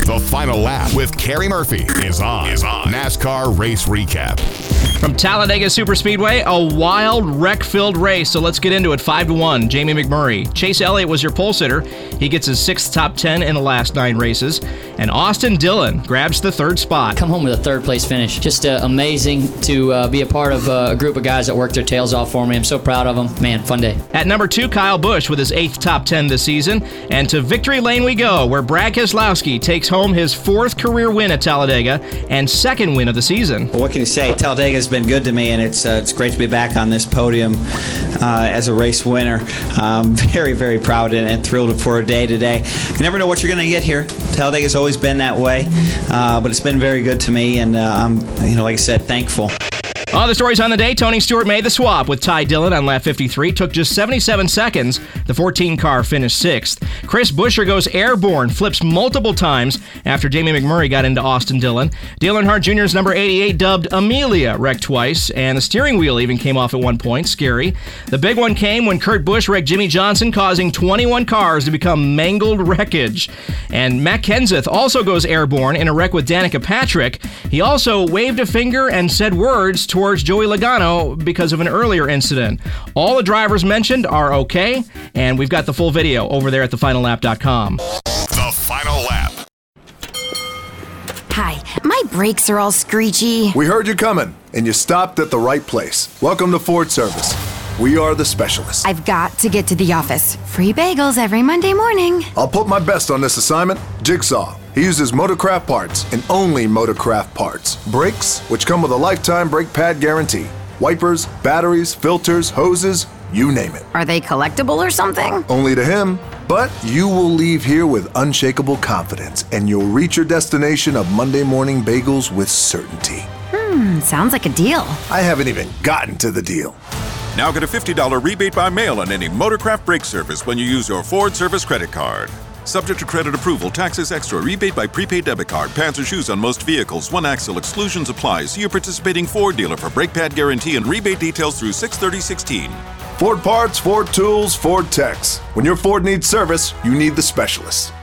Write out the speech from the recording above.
The Final Lap with Kerry Murphy is on. NASCAR Race Recap. From Talladega Superspeedway, a wild, wreck-filled race. So let's get into it. 5-1, Jamie McMurray. Chase Elliott was your pole sitter. He gets his 6th top 10 in the last 9 races. And Austin Dillon grabs the 3rd spot. Come home with a 3rd place finish. Just amazing to be a part of a group of guys that worked their tails off for me. I'm so proud of them. Man, fun day. At number 2, Kyle Busch with his 8th top 10 this season. And to victory lane we go, where Brad Keselowski takes home his 4th career win at Talladega and 2nd win of the season. Well, what can you say? Talladega's been good to me, and it's great to be back on this podium as a race winner. I'm very, very proud and thrilled for a day today. You never know what you're going to get here. Talladega's always been that way, but it's been very good to me, and I'm, like I said, thankful. All the stories on the day, Tony Stewart made the swap with Ty Dillon on lap 53. Took just 77 seconds. The 14 car finished 6th. Chris Buescher goes airborne, flips multiple times after Jamie McMurray got into Austin Dillon. Dale Earnhardt Jr.'s number 88, dubbed Amelia, wrecked twice, and the steering wheel even came off at one point. Scary. The big one came when Kurt Busch wrecked Jimmy Johnson, causing 21 cars to become mangled wreckage. And Matt Kenseth also goes airborne in a wreck with Danica Patrick. He also waved a finger and said words towards Joey Logano because of an earlier incident. All the drivers mentioned are okay, and we've got the full video over there at thefinallap.com. The Final Lap. Hi, my brakes are all screechy. We heard you coming, and you stopped at the right place. Welcome to Ford Service. We are the specialists. I've got to get to the office. Free bagels every Monday morning. I'll put my best on this assignment. Jigsaw. He uses Motorcraft parts and only Motorcraft parts. Brakes, which come with a lifetime brake pad guarantee. Wipers, batteries, filters, hoses, you name it. Are they collectible or something? Only to him. But you will leave here with unshakable confidence, and you'll reach your destination of Monday morning bagels with certainty. Sounds like a deal. I haven't even gotten to the deal. Now get a $50 rebate by mail on any Motorcraft brake service when you use your Ford Service credit card. Subject to credit approval, taxes extra, rebate by prepaid debit card, pants or shoes on most vehicles, one axle, exclusions apply. See your participating Ford dealer for brake pad guarantee and rebate details through 6/30/16. Ford parts, Ford tools, Ford techs. When your Ford needs service, you need the specialists.